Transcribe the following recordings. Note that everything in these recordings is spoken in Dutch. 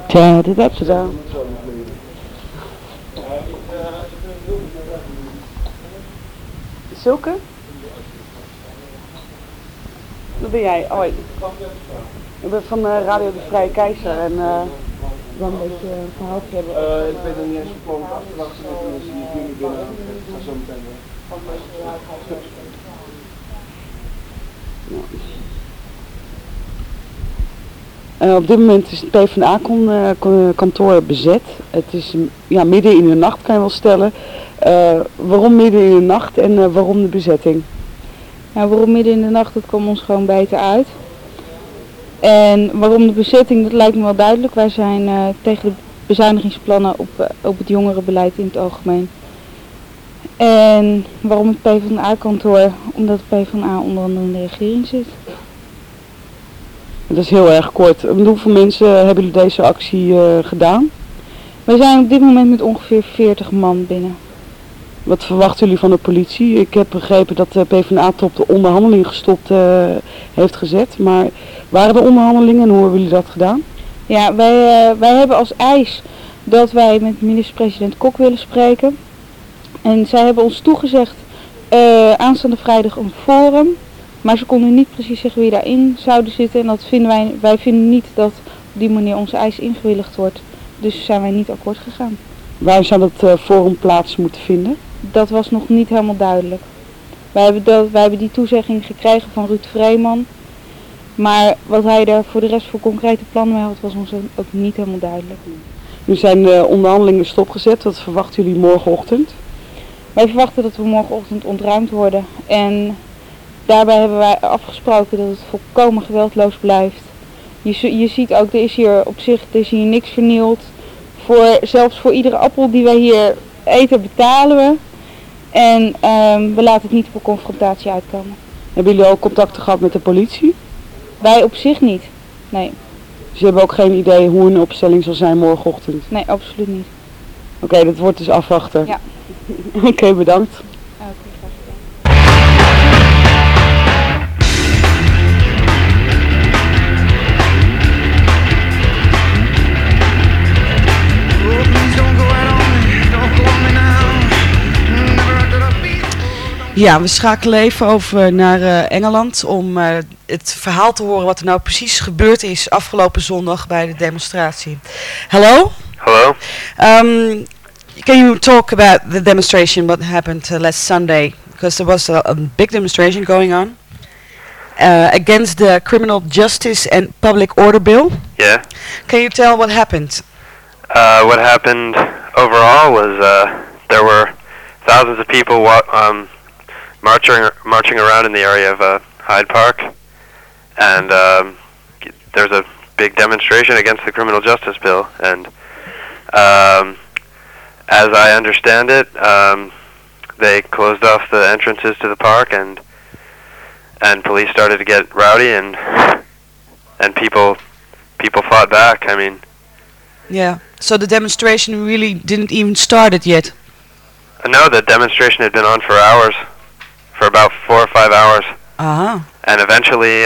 Tja, dit heb je dan. Zulke? Dat ben jij. Oh, ik ben van Radio de Vrije Keizer en dan een beetje een verhaal hebben. Ik weet nog niet eens gewoon achterwachten met de mensen die het nu binnen. Ik ga zo meteen weer. Op dit moment is het PvdA-kantoor bezet. Het is midden in de nacht, kan je wel stellen. Waarom midden in de nacht en waarom de bezetting? Nou, waarom midden in de nacht, dat komt ons gewoon beter uit. En waarom de bezetting, dat lijkt me wel duidelijk. Wij zijn tegen de bezuinigingsplannen op het jongerenbeleid in het algemeen. En waarom het PvdA-kantoor? Omdat het PvdA onder andere in de regering zit. Dat is heel erg kort. Hoeveel mensen hebben jullie deze actie gedaan? Wij zijn op dit moment met ongeveer 40 man binnen. Wat verwachten jullie van de politie? Ik heb begrepen dat de PvdA-top de onderhandeling gestopt heeft gezet. Maar waren er onderhandelingen en hoe hebben jullie dat gedaan? Ja, wij hebben als eis dat wij met minister-president Kok willen spreken. En zij hebben ons toegezegd aanstaande vrijdag een forum. Maar ze konden niet precies zeggen wie daarin zouden zitten. En dat vinden wij vinden niet dat op die manier onze eis ingewilligd wordt. Dus zijn wij niet akkoord gegaan. Waar zou dat forum plaats moeten vinden? Dat was nog niet helemaal duidelijk. Wij hebben die toezegging gekregen van Ruud Vreeman. Maar wat hij daar voor de rest voor concrete plannen mee had, was ons ook niet helemaal duidelijk. Nu zijn de onderhandelingen stopgezet. Wat verwachten jullie morgenochtend? Wij verwachten dat we morgenochtend ontruimd worden. En daarbij hebben wij afgesproken dat het volkomen geweldloos blijft. Je ziet ook, er is hier niks vernield. Zelfs voor iedere appel die wij hier eten betalen we. En we laten het niet op een confrontatie uitkomen. Hebben jullie ook contacten gehad met de politie? Wij op zich niet, nee. Dus je hebt ook geen idee hoe een opstelling zal zijn morgenochtend? Nee, absoluut niet. Oké, dat wordt dus afwachten. Ja. Oké, bedankt. Oké, graag gedaan. Ja, we schakelen even over naar Engeland om het verhaal te horen wat er nou precies gebeurd is afgelopen zondag bij de demonstratie. Hello? Hello? Can you talk about the demonstration, what happened last Sunday? Because there was a big demonstration going on against the Criminal Justice and Public Order Bill. Yeah. Can you tell what happened? What happened overall was there were thousands of people marching around in the area of Hyde Park, and there's a big demonstration against the criminal justice bill, and as I understand it, they closed off the entrances to the park, and police started to get rowdy, and people fought back. I mean, yeah. So the demonstration really didn't even started yet. No, the demonstration had been on for hours. For about 4 or 5 hours. Uh-huh. And eventually,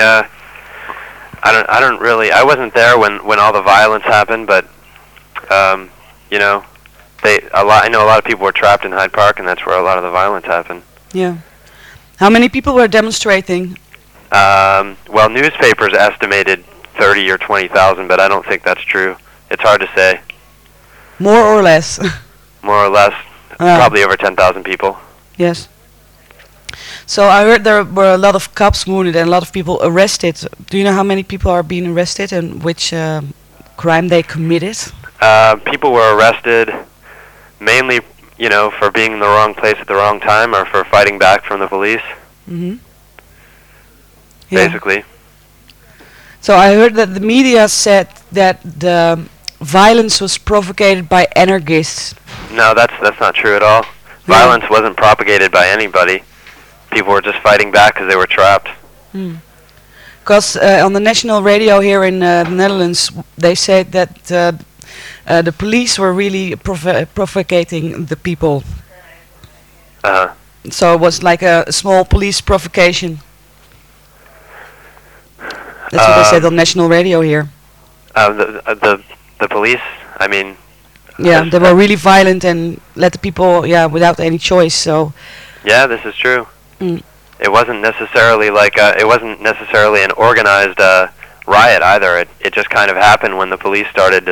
I wasn't there when all the violence happened, but, you know, I know a lot of people were trapped in Hyde Park, and that's where a lot of the violence happened. Yeah. How many people were demonstrating? Well, newspapers estimated 30 or 20,000, but I don't think that's true. It's hard to say. More or less? More or less. Probably over 10,000 people. Yes. So I heard there were a lot of cops wounded and a lot of people arrested. Do you know how many people are being arrested and which crime they committed? People were arrested mainly, you know, for being in the wrong place at the wrong time or for fighting back from the police. Mm-hmm. Yeah. Basically. So I heard that the media said that the violence was propagated by anarchists. No, that's not true at all. Violence wasn't propagated by anybody. People were just fighting back because they were trapped. Because on the national radio here in the Netherlands, they said that the police were really provocating the people. So it was like a small police provocation. That's what they said on national radio here. The the police, I mean, Yeah, they were really violent and let the people, without any choice. So. Yeah, this is true. Mm. It wasn't necessarily an organized riot either. It just kind of happened when the police started,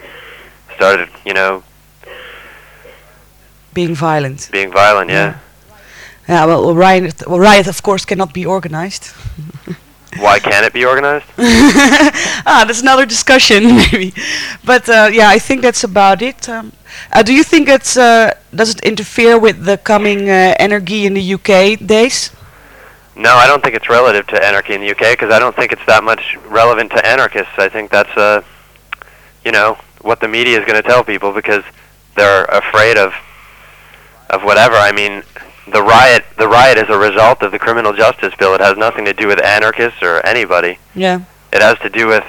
Being violent. Being violent, yeah. Yeah, well, a riot of course cannot be organized. Why can't it be organized? That's another discussion maybe. But I think that's about it. Do you think does it interfere with the coming anarchy in the UK days? No, I don't think it's relative to anarchy in the UK because I don't think it's that much relevant to anarchists. I think that's what the media is going to tell people because they're afraid of whatever. I mean, the riot is a result of the criminal justice bill. It has nothing to do with anarchists or anybody. Yeah. It has to do with,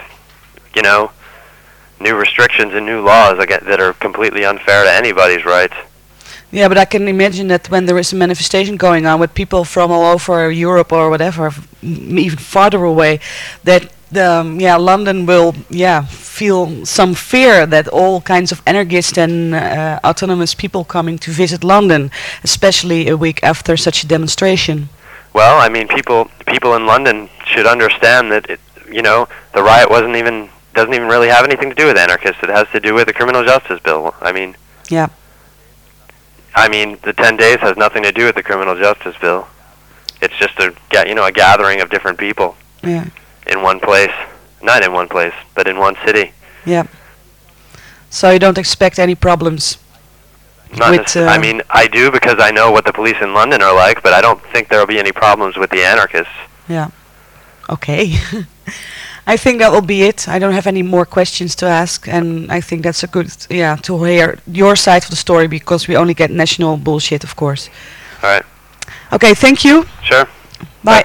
new restrictions and new laws that are completely unfair to anybody's rights. Yeah, but I can imagine that when there is a manifestation going on with people from all over Europe or whatever, even farther away, that London will feel some fear that all kinds of anarchists and autonomous people coming to visit London, especially a week after such a demonstration. Well, I mean, people in London should understand that the riot doesn't even really have anything to do with anarchists. It has to do with the criminal justice bill. I mean. Yeah. I mean, the 10 days has nothing to do with the criminal justice bill. It's just a gathering of different people. Yeah. In one place. Not in one place, but in one city. Yeah. So you don't expect any problems? I mean, I do because I know what the police in London are like, but I don't think there will be any problems with the anarchists. Yeah. Okay. I think that will be it. I don't have any more questions to ask, and I think that's a good, to hear your side of the story because we only get national bullshit, of course. All right. Okay, thank you. Sure. Bye.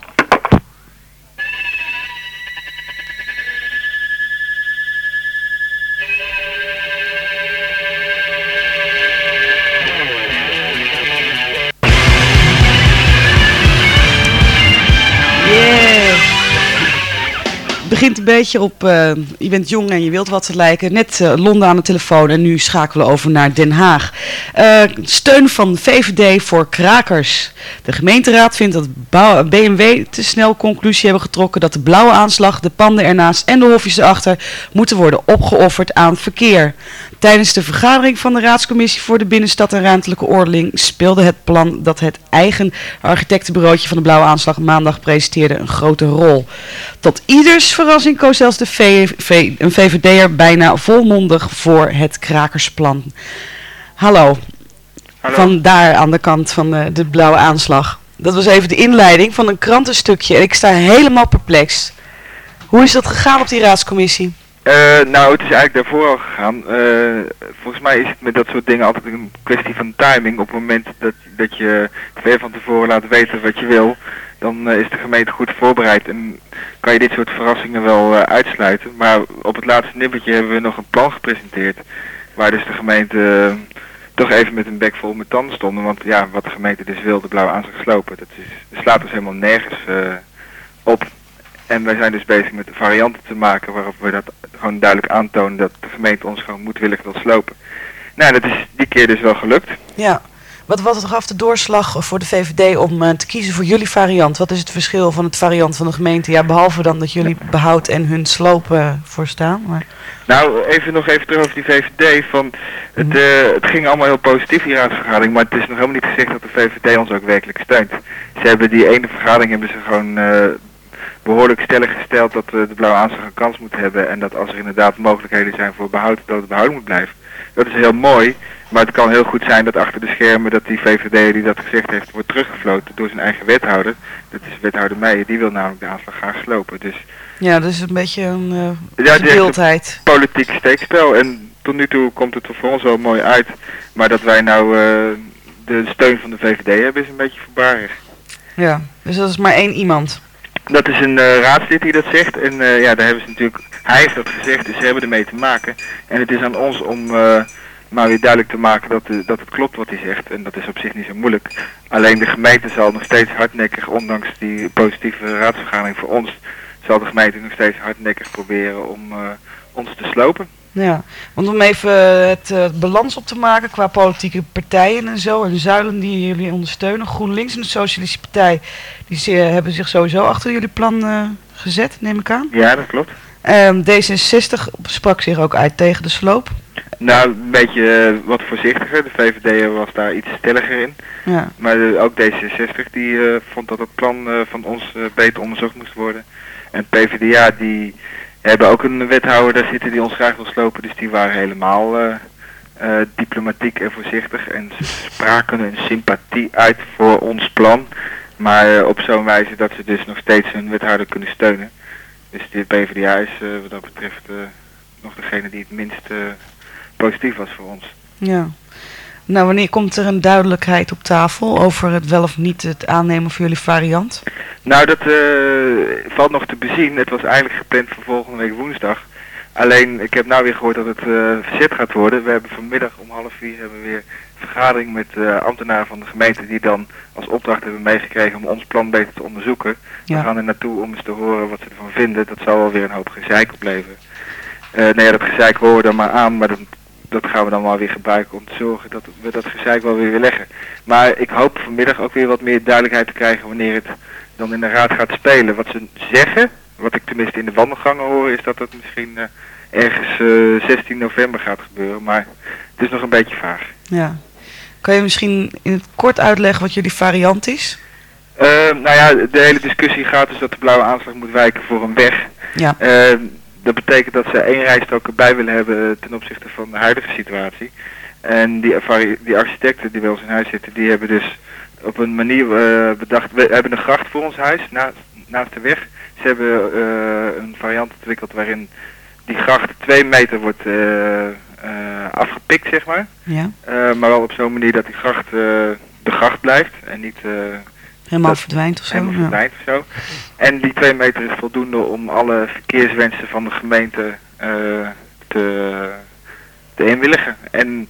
Het begint een beetje op, je bent jong en je wilt wat te lijken. Net Londen aan de telefoon en nu schakelen we over naar Den Haag. Steun van VVD voor krakers. De gemeenteraad vindt dat BMW te snel conclusie hebben getrokken dat de blauwe aanslag, de panden ernaast en de hofjes erachter moeten worden opgeofferd aan verkeer. Tijdens de vergadering van de raadscommissie voor de binnenstad en ruimtelijke ordening speelde het plan dat het eigen architectenbureautje van de blauwe aanslag maandag presenteerde een grote rol. Tot ieders verrassing koos zelfs een VVD'er bijna volmondig voor het krakersplan. Hallo. Van daar aan de kant van de blauwe aanslag. Dat was even de inleiding van een krantenstukje en ik sta helemaal perplex. Hoe is dat gegaan op die raadscommissie? Nou, het is eigenlijk daarvoor al gegaan. Volgens mij is het met dat soort dingen altijd een kwestie van timing. Op het moment dat je ver van tevoren laat weten wat je wil, dan is de gemeente goed voorbereid en kan je dit soort verrassingen wel uitsluiten. Maar op het laatste nippertje hebben we nog een plan gepresenteerd, waar dus de gemeente toch even met een bek vol met tanden stonden. Want ja, wat de gemeente dus wil, de blauwe aanslag slopen, dat slaat dus helemaal nergens op. En wij zijn dus bezig met varianten te maken waarop we dat gewoon duidelijk aantonen dat de gemeente ons gewoon moedwillig wil slopen. Nou, dat is die keer dus wel gelukt. Ja. Wat gaf de doorslag voor de VVD om te kiezen voor jullie variant? Wat is het verschil van het variant van de gemeente? Ja, behalve dan dat jullie behoud en hun slopen voorstaan. Maar... Nou, nog even terug over die VVD. Het ging allemaal heel positief, die raadsvergadering, maar het is nog helemaal niet gezegd dat de VVD ons ook werkelijk steunt. Ze hebben die ene vergadering hebben ze gewoon behoorlijk stellig gesteld dat de blauwe aanslag een kans moet hebben en dat als er inderdaad mogelijkheden zijn voor behoud, dat het behouden moet blijven. Dat is heel mooi, maar het kan heel goed zijn dat achter de schermen dat die VVD die dat gezegd heeft wordt teruggefloten door zijn eigen wethouder. Dat is wethouder Meijer, die wil namelijk de aanslag graag slopen. Dus ja, dat is een beetje een verdeeldheid. Politiek steekspel en tot nu toe komt het er voor ons wel mooi uit, maar dat wij nou de steun van de VVD hebben is een beetje voorbarig. Ja, dus dat is maar één iemand. Dat is een raadslid die dat zegt en ja, daar hebben ze natuurlijk, hij heeft dat gezegd, dus ze hebben ermee te maken. En het is aan ons om maar weer duidelijk te maken dat het klopt wat hij zegt en dat is op zich niet zo moeilijk. Alleen de gemeente zal nog steeds hardnekkig, ondanks die positieve raadsvergadering voor ons, zal de gemeente nog steeds hardnekkig proberen om ons te slopen. Ja, want om even het balans op te maken qua politieke partijen en zo, en zuilen die jullie ondersteunen. GroenLinks en de Socialistische Partij, die hebben zich sowieso achter jullie plan gezet, neem ik aan. Ja, dat klopt. D66 sprak zich ook uit tegen de sloop. Nou, een beetje wat voorzichtiger. De VVD was daar iets stelliger in. Ja. Maar ook D66 die vond dat het plan van ons beter onderzocht moest worden. En PvdA die hebben ook een wethouder daar zitten die ons graag wil slopen. Dus die waren helemaal diplomatiek en voorzichtig. En ze spraken hun sympathie uit voor ons plan. Maar op zo'n wijze dat ze dus nog steeds hun wethouder kunnen steunen. Dus de PvdA is wat dat betreft nog degene die het minst positief was voor ons. Ja. Nou, wanneer komt er een duidelijkheid op tafel over het wel of niet het aannemen van jullie variant? Nou, dat valt nog te bezien. Het was eigenlijk gepland voor volgende week woensdag. Alleen, ik heb nou weer gehoord dat het verzet gaat worden. We hebben vanmiddag om 3:30 hebben we weer een vergadering met ambtenaren van de gemeente die dan als opdracht hebben meegekregen om ons plan beter te onderzoeken. Ja. We gaan er naartoe om eens te horen wat ze ervan vinden. Dat zal wel weer een hoop gezeik opleveren. Nou ja, dat gezeik horen we dan maar aan, maar dat gaan we dan wel weer gebruiken om te zorgen dat we dat gezeik wel weer leggen. Maar ik hoop vanmiddag ook weer wat meer duidelijkheid te krijgen wanneer het dan in de raad gaat spelen. Wat ze zeggen, wat ik tenminste in de wandelgangen hoor, is dat het misschien ergens 16 november gaat gebeuren. Maar het is nog een beetje vaag. Ja. Kan je misschien in het kort uitleggen wat jullie variant is? Nou ja, de hele discussie gaat dus dat de blauwe aanslag moet wijken voor een weg. Ja. Dat betekent dat ze 1 rijstrook erbij willen hebben ten opzichte van de huidige situatie. En die architecten die bij ons in huis zitten, die hebben dus op een manier bedacht, we hebben een gracht voor ons huis, naast de weg. Ze hebben een variant ontwikkeld waarin die gracht 2 meter wordt afgepikt, zeg maar. Ja. Maar wel op zo'n manier dat die gracht de gracht blijft en niet Helemaal verdwijnt of zo? helemaal verdwijnt of zo. En die 2 meter is voldoende om alle verkeerswensen van de gemeente te inwilligen. En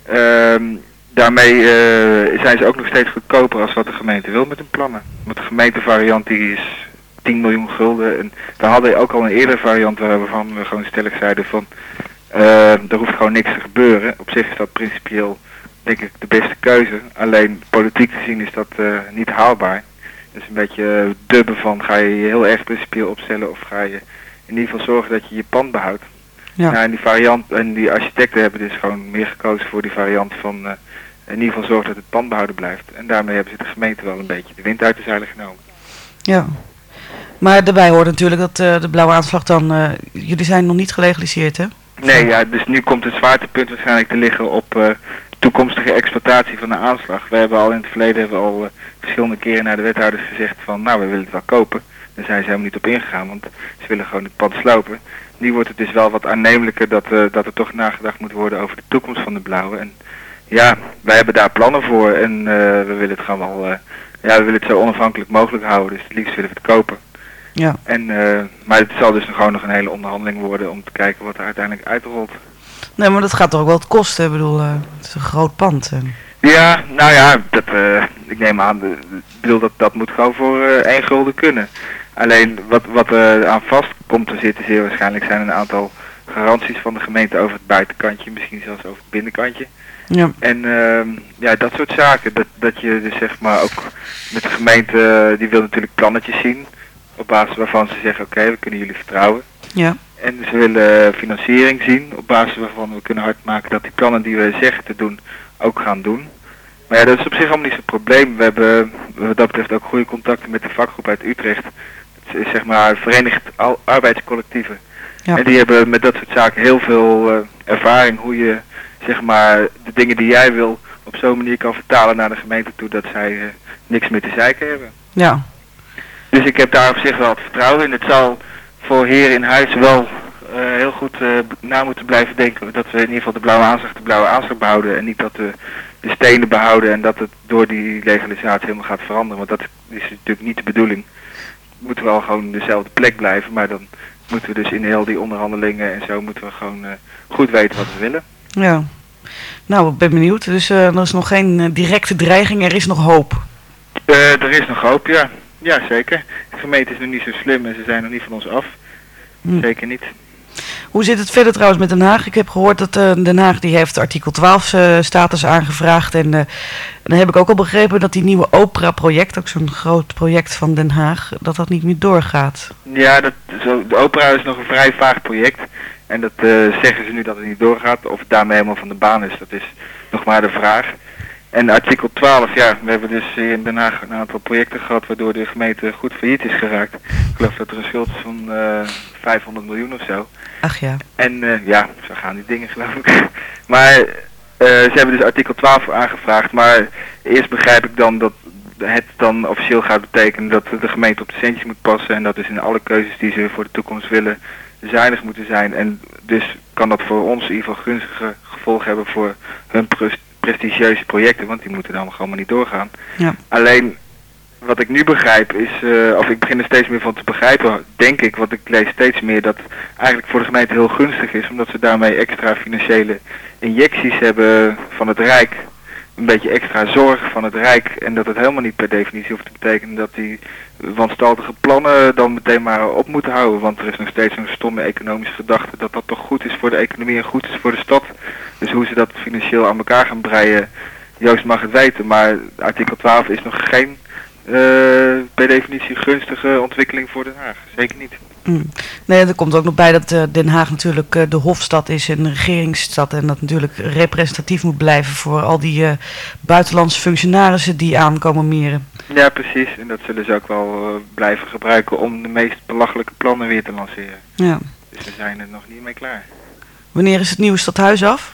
daarmee zijn ze ook nog steeds goedkoper als wat de gemeente wil met hun plannen. Want de gemeentevariant die is 10 miljoen gulden. En we hadden ook al een eerdere variant waarvan we gewoon stellig zeiden van er hoeft gewoon niks te gebeuren. Op zich is dat principieel denk ik de beste keuze. Alleen politiek te zien is dat niet haalbaar. Dus een beetje dubben van ga je heel erg principieel opstellen of ga je in ieder geval zorgen dat je je pand behoudt. Ja. Nou, en die variant en die architecten hebben dus gewoon meer gekozen voor die variant van in ieder geval zorgen dat het pand behouden blijft. En daarmee hebben ze de gemeente wel een beetje de wind uit de zeilen genomen. Ja. Maar daarbij hoort natuurlijk dat de blauwe aanslag dan, jullie zijn nog niet gelegaliseerd, hè? Nee, ja, dus nu komt het zwaartepunt waarschijnlijk te liggen op toekomstige exploitatie van de aanslag. We hebben al in het verleden verschillende keren naar de wethouders gezegd van nou, we willen het wel kopen. Daar zijn ze helemaal niet op ingegaan, want ze willen gewoon het pand slopen. Nu wordt het dus wel wat aannemelijker dat er toch nagedacht moet worden over de toekomst van de blauwe. En ja, wij hebben daar plannen voor en we willen het gewoon wel, we willen het zo onafhankelijk mogelijk houden. Dus het liefst willen we het kopen. Ja. En, maar het zal dus gewoon nog een hele onderhandeling worden om te kijken wat er uiteindelijk uitrolt. Nee, maar dat gaat toch ook wel wat kosten, ik bedoel, het is een groot pand. Ja, nou ja, ik neem aan, ik bedoel dat moet gewoon voor 1 gulden kunnen. Alleen wat er aan vast komt te zitten zeer waarschijnlijk zijn een aantal garanties van de gemeente over het buitenkantje, misschien zelfs over het binnenkantje. Ja. En ja, dat soort zaken, dat je dus zeg maar ook met de gemeente, die wil natuurlijk plannetjes zien, op basis waarvan ze zeggen oké, we kunnen jullie vertrouwen. Ja. En ze willen financiering zien, op basis waarvan we kunnen hardmaken dat die plannen die we zeggen te doen, ook gaan doen. Maar ja, dat is op zich allemaal niet zo'n probleem. We hebben wat dat betreft ook goede contacten met de vakgroep uit Utrecht. Het is zeg maar Verenigd Arbeidscollectieven. Ja. En die hebben met dat soort zaken heel veel ervaring hoe je zeg maar de dingen die jij wil op zo'n manier kan vertalen naar de gemeente toe dat zij niks meer te zeiken hebben. Ja. Dus ik heb daar op zich wel het vertrouwen in. Het zal voor hier in huis wel heel goed na moeten blijven denken dat we in ieder geval de blauwe aanslag behouden en niet dat we de stenen behouden en dat het door die legalisatie helemaal gaat veranderen. Want dat is natuurlijk niet de bedoeling. Moeten we al gewoon dezelfde plek blijven, maar dan moeten we dus in heel die onderhandelingen en zo moeten we gewoon goed weten wat we willen. Ja. Nou, ik ben benieuwd. Dus er is nog geen directe dreiging, er is nog hoop. Er is nog hoop, ja. Ja, zeker. De gemeente is nog niet zo slim en ze zijn nog niet van ons af. Zeker niet. Hoe zit het verder trouwens met Den Haag? Ik heb gehoord dat Den Haag die heeft artikel 12 status aangevraagd. En dan heb ik ook al begrepen dat die nieuwe opera-project, ook zo'n groot project van Den Haag, dat niet meer doorgaat. Ja, de opera is nog een vrij vaag project. En dat zeggen ze nu dat het niet doorgaat. Of het daarmee helemaal van de baan is, dat is nog maar de vraag. En artikel 12, ja, we hebben dus in Den Haag een aantal projecten gehad waardoor de gemeente goed failliet is geraakt. Ik geloof dat er een schuld is van 500 miljoen of zo. Ach ja. En ja, zo gaan die dingen geloof ik. Maar ze hebben dus artikel 12 aangevraagd, maar eerst begrijp ik dan dat het dan officieel gaat betekenen dat de gemeente op de centjes moet passen en dat dus in alle keuzes die ze voor de toekomst willen zuinig moeten zijn. En dus kan dat voor ons in ieder geval gunstige gevolgen hebben voor hun prestigieuze projecten, want die moeten dan gewoon maar niet doorgaan. Ja. Alleen, wat ik nu begrijp is, of ik begin er steeds meer van te begrijpen, denk ik, want ik lees steeds meer dat eigenlijk voor de gemeente heel gunstig is, omdat ze daarmee extra financiële injecties hebben van het Rijk, een beetje extra zorg van het Rijk en dat het helemaal niet per definitie hoeft te betekenen dat die wanstaltige plannen dan meteen maar op moeten houden, want er is nog steeds zo'n stomme economische gedachte dat dat toch goed is voor de economie en goed is voor de stad. Dus hoe ze dat financieel aan elkaar gaan breien, Joost mag het weten, maar artikel 12 is nog geen per definitie gunstige ontwikkeling voor Den Haag. Zeker niet. Nee, er komt ook nog bij dat Den Haag natuurlijk de hofstad is en de regeringsstad. En dat natuurlijk representatief moet blijven voor al die buitenlandse functionarissen die aankomen meren. Ja, precies. En dat zullen ze ook wel blijven gebruiken om de meest belachelijke plannen weer te lanceren. Ja. Dus we zijn er nog niet mee klaar. Wanneer is het nieuwe stadhuis af?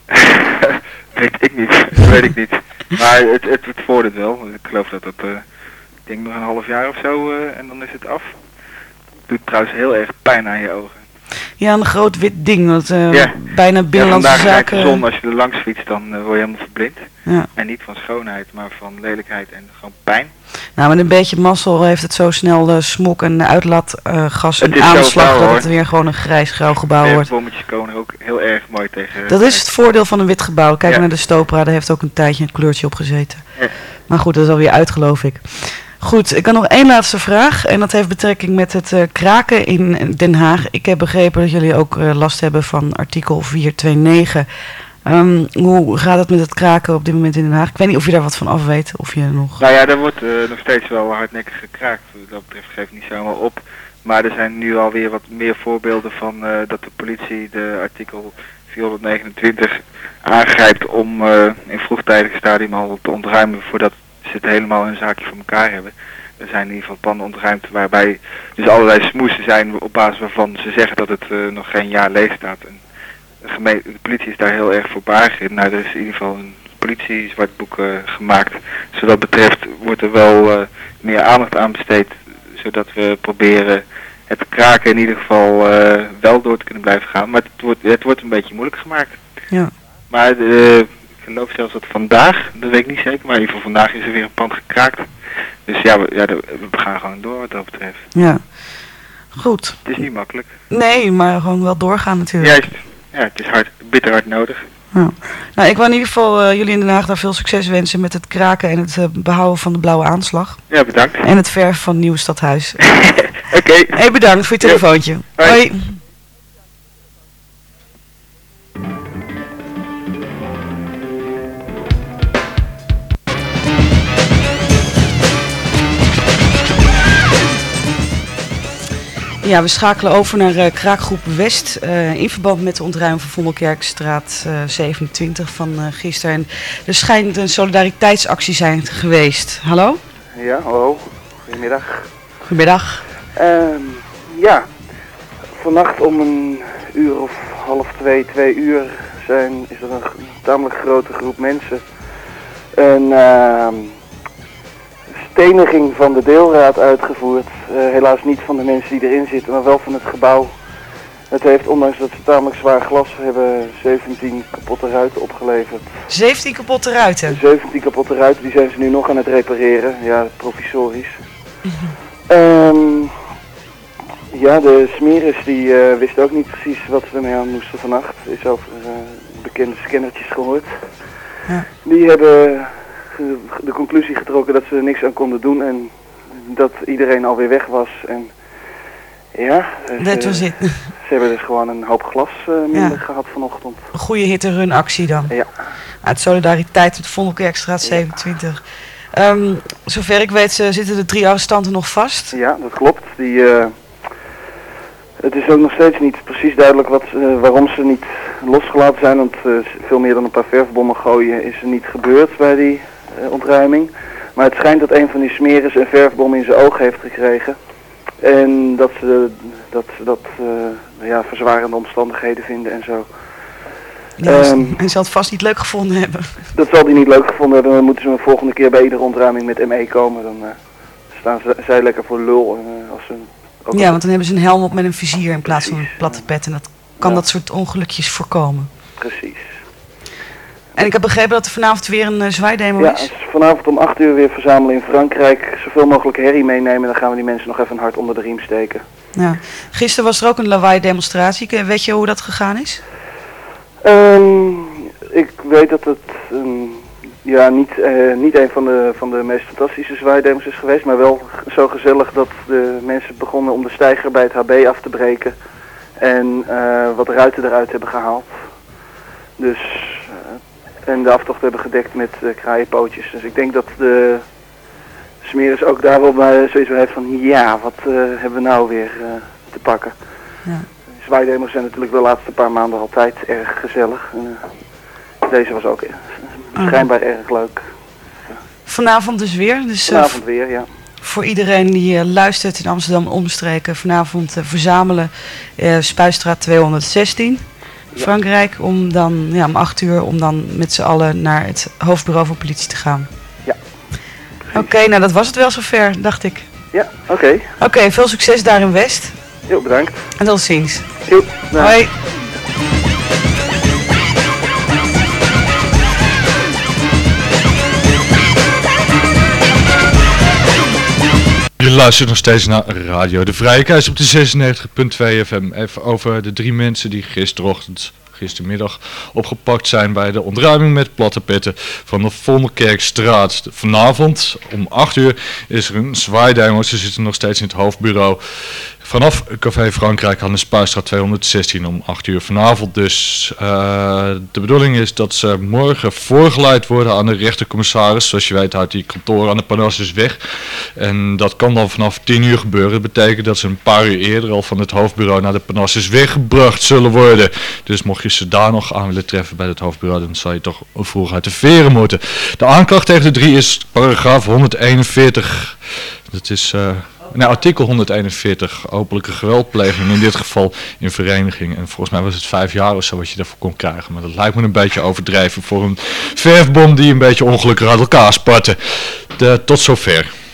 Weet ik niet. Dat weet ik niet. Maar het vordert wel. Ik geloof dat het, ik denk nog een half jaar of zo en dan is het af. Doet trouwens heel erg pijn aan je ogen. Ja, een groot wit ding. Dat bijna binnenlandse vandaag zaken. De zon, als je er langs fietst, dan word je helemaal verblind. Ja. En niet van schoonheid, maar van lelijkheid en gewoon pijn. Nou, met een beetje mazzel heeft het zo snel smok en uitlaatgas en is aanslag zo dat flauw, het weer gewoon een grijs-grauw gebouw wordt. Bommetjes komen ook heel erg mooi tegen. Dat is het voordeel van een wit gebouw. Kijk naar de Stopra, daar heeft ook een tijdje een kleurtje op gezeten. Ja. Maar goed, dat is alweer uit, geloof ik. Goed, ik had nog één laatste vraag en dat heeft betrekking met het kraken in Den Haag. Ik heb begrepen dat jullie ook last hebben van artikel 429. Hoe gaat het met het kraken op dit moment in Den Haag? Ik weet niet of je daar wat van af weet, of je nog... Nou ja, er wordt nog steeds wel hardnekkig gekraakt. Dat betreft geeft niet zomaar op. Maar er zijn nu alweer wat meer voorbeelden van dat de politie de artikel 429 aangrijpt om in vroegtijdig stadium al te ontruimen voordat ze het helemaal een zaakje voor elkaar hebben. Er zijn in ieder geval panden ontruimd waarbij dus allerlei smoesen zijn op basis waarvan ze zeggen dat het nog geen jaar leeg staat. En de politie is daar heel erg voor beaangezet. Nou, er is in ieder geval een politie-zwartboek gemaakt. Dus wat dat betreft wordt er wel meer aandacht aan besteed, zodat we proberen het kraken in ieder geval wel door te kunnen blijven gaan. Maar het wordt een beetje moeilijk gemaakt. Ja. Maar ik geloof zelfs dat vandaag, dat weet ik niet zeker, maar in ieder geval vandaag is er weer een pand gekraakt. Dus ja, we gaan gewoon door wat dat betreft. Ja, goed. Het is niet makkelijk. Nee, maar gewoon wel doorgaan natuurlijk. Juist. Ja, het is bitter hard nodig. Ja. Nou, ik wil in ieder geval jullie in Den Haag daar veel succes wensen met het kraken en het behouden van de blauwe aanslag. Ja, bedankt. En het verven van het nieuwe stadhuis. Oké. Hey, bedankt voor je telefoontje. Hoi. Hoi. Ja, we schakelen over naar kraakgroep West in verband met de ontruiming van Vondelkerkstraat 27 van gisteren. En er schijnt een solidariteitsactie zijn geweest. Hallo? Ja, hallo. Goedemiddag. Goedemiddag. Ja, vannacht om 2 uur is er een tamelijk grote groep mensen een steniging van de deelraad uitgevoerd. Helaas niet van de mensen die erin zitten, maar wel van het gebouw. Het heeft, ondanks dat ze tamelijk zwaar glas hebben, 17 kapotte ruiten opgeleverd. 17 kapotte ruiten? 17 kapotte ruiten, die zijn ze nu nog aan het repareren. Ja, provisorisch. Ja, de smeris die wisten ook niet precies wat ze ermee aan moesten vannacht. Is over bekende scannertjes gehoord. Ja. Die hebben de conclusie getrokken dat ze er niks aan konden doen en dat iedereen alweer weg was. En ja, Dat was het. Ze hebben dus gewoon een hoop glas minder gehad vanochtend. Een goede hit-and-run actie dan. Ja. Uit solidariteit met Vondelkerkstraat 27. Zover ik weet zitten de 3 arrestanten nog vast. Ja, dat klopt. Het is ook nog steeds niet precies duidelijk waarom ze niet losgelaten zijn. Want veel meer dan een paar verfbommen gooien is er niet gebeurd bij die ontruiming. Maar het schijnt dat een van die smeres een verfbom in zijn oog heeft gekregen. En dat ze dat verzwarende omstandigheden vinden en zo. Ja, en zal het vast niet leuk gevonden hebben. Dat zal hij niet leuk gevonden hebben. Dan moeten ze een volgende keer bij iedere ontruiming met ME komen. Dan staan zij lekker voor lul. Als ze ja, want dan hebben ze een helm op met een vizier in plaats van een platte pet. En dat kan dat soort ongelukjes voorkomen. Precies. En ik heb begrepen dat er vanavond weer een zwaaidemo is. Ja, vanavond om 8 uur weer verzamelen in Frankrijk. Zoveel mogelijk herrie meenemen. Dan gaan we die mensen nog even een hart onder de riem steken. Ja. Gisteren was er ook een lawaai-demonstratie. Weet je hoe dat gegaan is? Ik weet dat het niet een van de meest fantastische zwaaidemos is geweest. Maar wel zo gezellig dat de mensen begonnen om de steiger bij het HB af te breken. En wat ruiten eruit hebben gehaald. Dus... en de aftocht hebben gedekt met kraaienpootjes. Dus ik denk dat de smeris ook daarop zoiets heeft van... ja, wat hebben we nou weer te pakken. Ja. Zwaaidemos zijn natuurlijk de laatste paar maanden altijd erg gezellig. Deze was ook schijnbaar erg leuk. Vanavond dus weer? Dus, vanavond weer, ja. Voor iedereen die luistert in Amsterdam omstreken. Vanavond verzamelen Spuistraat 216. Frankrijk, om dan om 8 uur om dan met z'n allen naar het hoofdbureau van politie te gaan. Ja. Oké, nou dat was het wel zover, dacht ik. Ja, oké. Oké, veel succes daar in West. Jo, bedankt. En tot ziens. Jo, hoi. Je luistert nog steeds naar Radio de Vrije Keus op de 96.2 FM. Even over de 3 mensen die gistermiddag opgepakt zijn bij de ontruiming met platte petten van de Vondelkerkstraat. Vanavond om 8 uur is er een zwaaidemo. Ze zitten nog steeds in het hoofdbureau. Vanaf Café Frankrijk aan de Spuistraat 216 om 8 uur vanavond. Dus de bedoeling is dat ze morgen voorgeleid worden aan de rechtercommissaris. Zoals je weet houdt die kantoor aan de Parnassus weg. En dat kan dan vanaf 10 uur gebeuren. Dat betekent dat ze een paar uur eerder al van het hoofdbureau naar de Parnassus weggebracht zullen worden. Dus mocht je ze daar nog aan willen treffen bij het hoofdbureau, dan zal je toch vroeg uit de veren moeten. De aanklacht tegen de 3 is paragraaf 141. Dat is... artikel 141, openlijke geweldpleging, in dit geval in vereniging. En volgens mij was het 5 jaar of zo wat je daarvoor kon krijgen. Maar dat lijkt me een beetje overdreven voor een verfbom die een beetje ongelukkig uit elkaar spatte. Tot zover.